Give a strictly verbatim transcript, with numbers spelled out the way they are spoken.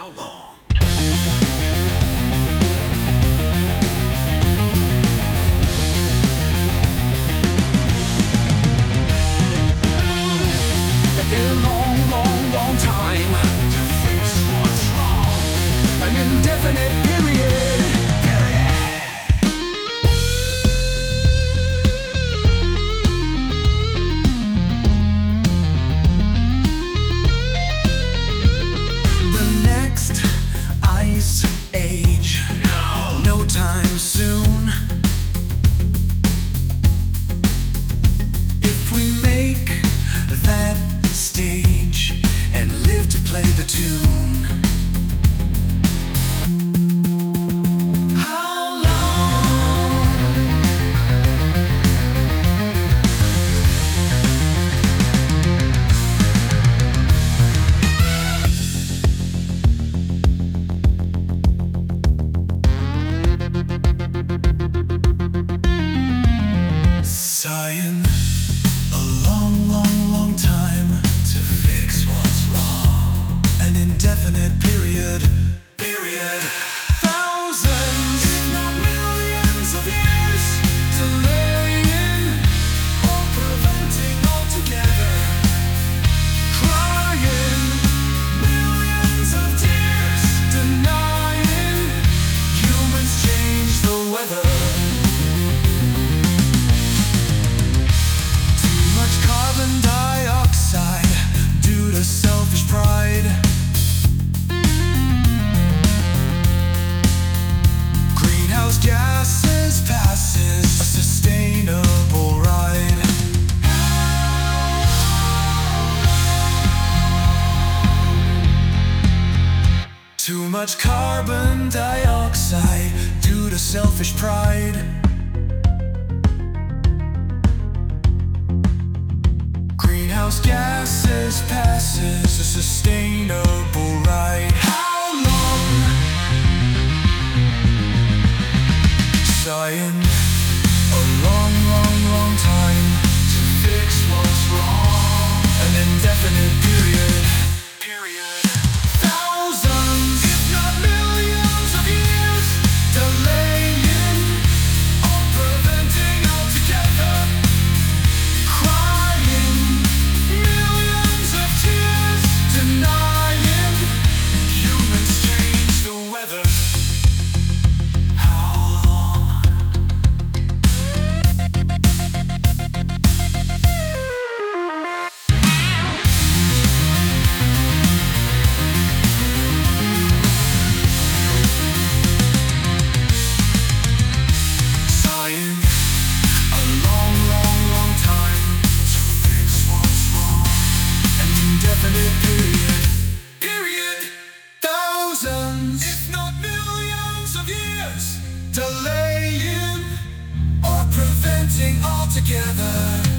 How long? A long, long, long time to fix what's wrong. An indefinite period. The next ice age. No, no time soon. If we make that stage and live to play the tune. How long? Sighing a long, long, long time to fix what's wrong. An indefinite period. Period. Thousands, if not millions of years, delaying or preventing altogether. Crying millions of tears, denying humans change the weather. Carbon dioxide due to selfish pride. Greenhouse gases passes a sustainable ride. Too much carbon dioxide due to selfish pride. Greenhouse gases passes a sustainable ride. How long? Sighing a long, long, long time to fix what's wrong. An indefinite period. Period. Thousands, if not millions of years, delaying or preventing altogether. Crying millions of tears, denying humans change the weather. How long? Sighing a long, long, long time to fix what's wrong. An indefinite period. Period. Thousands, if not millions of years, delaying or preventing altogether.